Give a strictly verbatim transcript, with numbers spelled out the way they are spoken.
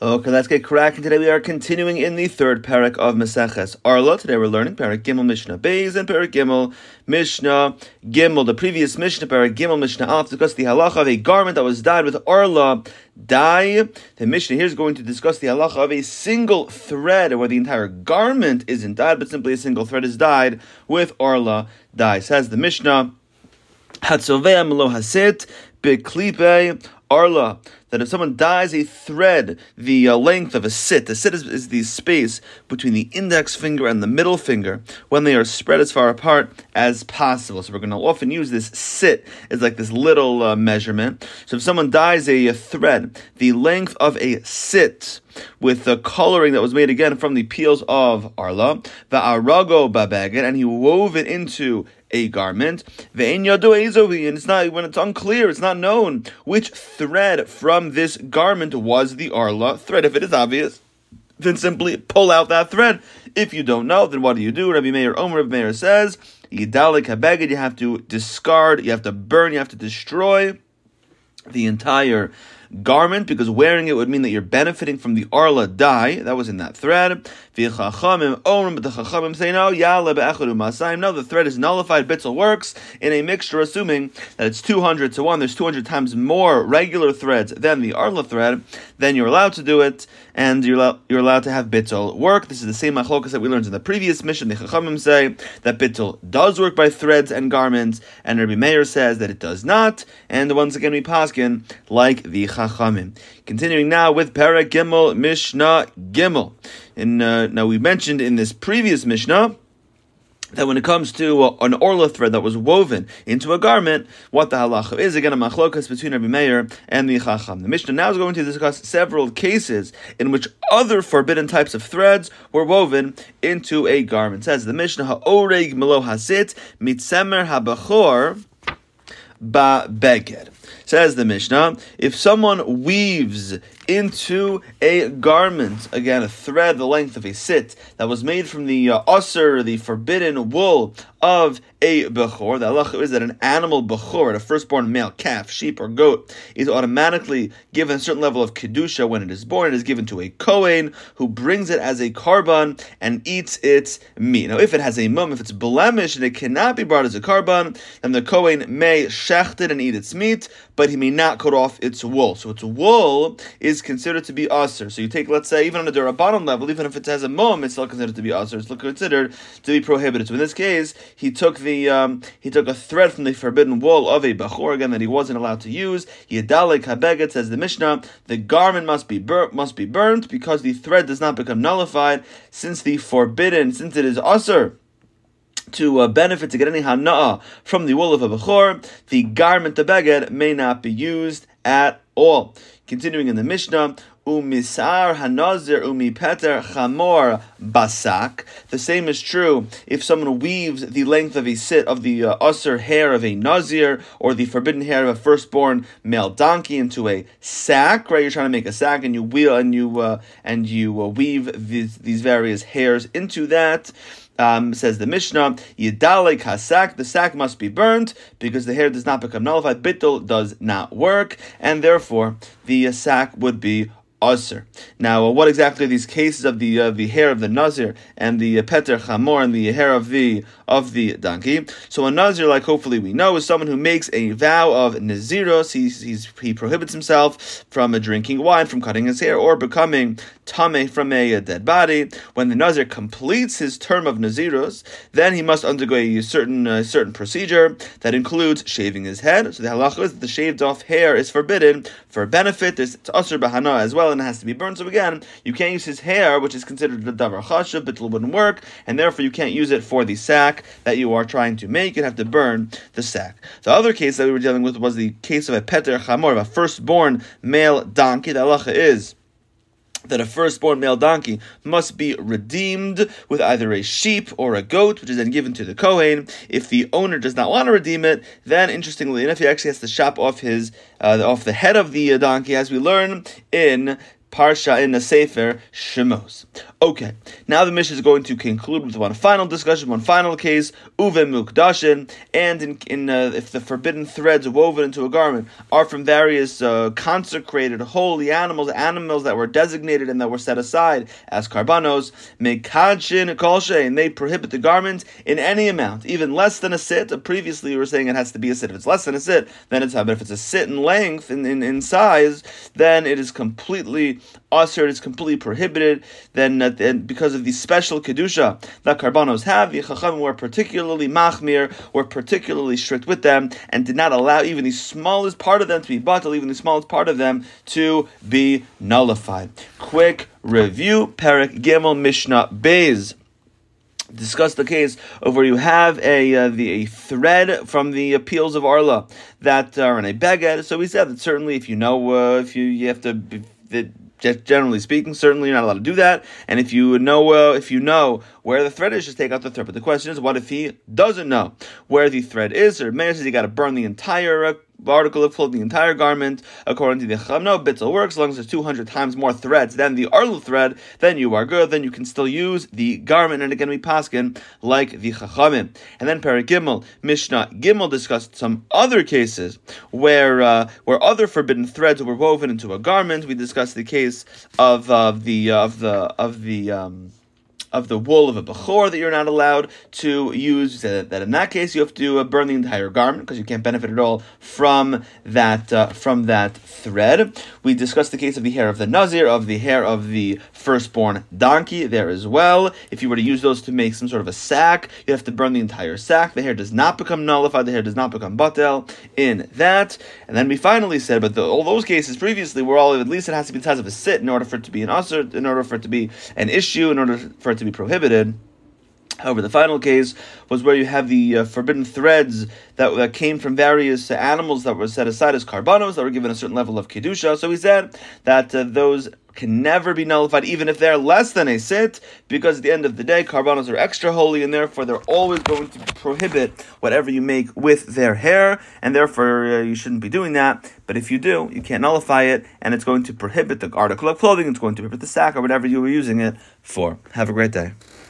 Okay, let's get cracking. Today we are continuing in the third parak of Maseches Arla. Today we're learning parak Gimel Mishnah Beis and parak Gimel Mishnah Gimel. The previous Mishnah, parak Gimel Mishnah Alf, discussed the halacha of a garment that was dyed with Arla dye. The Mishnah here is going to discuss the halacha of a single thread, where the entire garment isn't dyed, but simply a single thread is dyed with Arla dye. Says the Mishnah, Hatzovea Melo Hasit Beklipe Arla, that if someone dyes a thread the uh, length of a sit, a sit is, is the space between the index finger and the middle finger when they are spread as far apart as possible. So we're going to often use this sit as like this little uh, measurement. So if someone dyes a, a thread the length of a sit with the coloring that was made again from the peels of Arla, va'arago babeged, and he wove it into a garment, and it's not, when it's unclear, it's not known which thread from this garment was the Arla thread. If it is obvious, then simply pull out that thread. If you don't know, then what do you do? Rabbi Meir Omer, Rabbi Meir says, Yidalik habeged, you have to discard, you have to burn, you have to destroy the entire garment, because wearing it would mean that you're benefiting from the Arla dye that was in that thread. But the Chachamim say no, no, the thread is nullified. Bittul works in a mixture, assuming that it's two hundred to one. There's two hundred times more regular threads than the Arla thread. Then you're allowed to do it, and you're allowed, you're allowed to have Bittul work. This is the same machlokas that we learned in the previous mission. The Chachamim say that Bittul does work by threads and garments, and Rabbi Meir says that it does not. And once again, we paskin like the Chachamim. Continuing now with Parak Gimel Mishnah Gimel. And uh, now we mentioned in this previous Mishnah that when it comes to uh, an Orla thread that was woven into a garment, what the halacha is. Again, a machlokas between Rabbi Meir and the Chacham. The Mishnah now is going to discuss several cases in which other forbidden types of threads were woven into a garment. It says the Mishnah, Ha'oreg melo hasit mitzemer habachor ba beged. Says the Mishnah, if someone weaves into a garment, again, a thread the length of a sit, that was made from the uh, usr, the forbidden wool of a bechor, the halacha is that an animal bechor, a firstborn male calf, sheep or goat, is automatically given a certain level of kedusha when it is born. It is given to a kohen who brings it as a karban and eats its meat. Now, if it has a mum, if it's blemished and it cannot be brought as a karban, then the kohen may shecht it and eat its meat, but he may not cut off its wool. So its wool is considered to be usr. So you take, let's say, even on a durabanan level, even if it has a mum, it's still considered to be usr. It's still considered to be prohibited. So in this case, he took the um, he took a thread from the forbidden wool of a bechor, again, that he wasn't allowed to use. Yedalek habeged, says the Mishnah, the garment must be burnt, must be burnt because the thread does not become nullified, since the forbidden, since it is usr to uh, benefit, to get any hana'ah from the wool of a bechor, the garment, the beged, may not be used at all. Continuing in the Mishnah, umisar hanazir umi peter chamor basak. The same is true if someone weaves the length of a sit of the uh, usr hair of a nazir, or the forbidden hair of a firstborn male donkey into a sack. Right, you're trying to make a sack, and you wheel and you uh, and you uh, weave these these various hairs into that. Um, says the Mishnah, Yidalek hasak, the sack must be burnt because the hair does not become nullified. Bittul does not work, and therefore the uh, sack would be usr. Now, uh, what exactly are these cases of the uh, the hair of the nazir and the uh, peter chamor and the hair of the of the donkey? So a nazir, like hopefully we know, is someone who makes a vow of naziros. He he's, he prohibits himself from uh, drinking wine, from cutting his hair, or becoming tameh from a, a dead body. When the nazir completes his term of naziros, then he must undergo a certain uh, certain procedure that includes shaving his head. So the halacha is that the shaved off hair is forbidden for benefit. There's it's usr b'hana as well, and it has to be burned. So again, you can't use his hair, which is considered the davar chashuv, but it wouldn't work, and therefore you can't use it for the sack that you are trying to make. You'd have to burn the sack. The other case that we were dealing with was the case of a peter chamor, of a firstborn male donkey. The halacha is that a firstborn male donkey must be redeemed with either a sheep or a goat, which is then given to the kohen. If the owner does not want to redeem it, then interestingly enough, he actually has to chop off his uh, off the head of the uh, donkey, as we learn in Parsha in the Sefer Shemos. Okay, now the Mishnah is going to conclude with one final discussion, one final case, uve mukdashin, and in, in uh, if the forbidden threads woven into a garment are from various uh, consecrated holy animals, animals that were designated and that were set aside as karbanos, mekadshin kolshe, and they prohibit the garment in any amount, even less than a sit. Previously, we were saying it has to be a sit. If it's less than a sit, then it's how. But if it's a sit in length, in, in, in size, then it is completely usher, it is completely prohibited. Then uh, and because of the special kedusha that karbanos have, the chachamim were particularly machmir, were particularly strict with them, and did not allow even the smallest part of them to be batal, even the smallest part of them to be nullified. Quick review: Perek Gimel Mishnah Beis discuss the case of where you have a uh, the a thread from the appeals of Arla that are in a beged. So we said that certainly if you know uh, if you you have to. Be, that, Generally speaking, certainly you're not allowed to do that. And if you know, uh, if you know where the thread is, just take out the thread. But the question is, what if he doesn't know where the thread is? Or Meir says you got to burn the entire uh, article of clothing, the entire garment. According to the Chacham, no, bitzel works as long as there's two hundred times more threads than the arlu thread. Then you are good. Then you can still use the garment, and again we paskin like the Chachamim. And then Perek Gimel Mishnah Gimel discussed some other cases where uh, where other forbidden threads were woven into a garment. We discussed the case of uh, the uh, of the of the um, of the wool of a bechor that you're not allowed to use. Uh, that in that case you have to uh, burn the entire garment because you can't benefit at all from that uh, from that thread. We discussed the case of the hair of the nazir, of the hair of the firstborn donkey there as well. If you were to use those to make some sort of a sack, you have to burn the entire sack. The hair does not become nullified. The hair does not become batel in that. And then we finally said, but the, all those cases previously were all, at least it has to be the size of a sit in order for it to be an usher, in order for it to be an issue, in order for it to be prohibited. However, the final case was where you have the uh, forbidden threads that, that came from various uh, animals that were set aside as karbanos, that were given a certain level of kedusha. So we said that uh, those can never be nullified, even if they're less than a sit, because at the end of the day, karbanos are extra holy, and therefore they're always going to prohibit whatever you make with their hair, and therefore uh, you shouldn't be doing that. But if you do, you can't nullify it, and it's going to prohibit the article of clothing, it's going to prohibit the sack, or whatever you were using it for. Have a great day.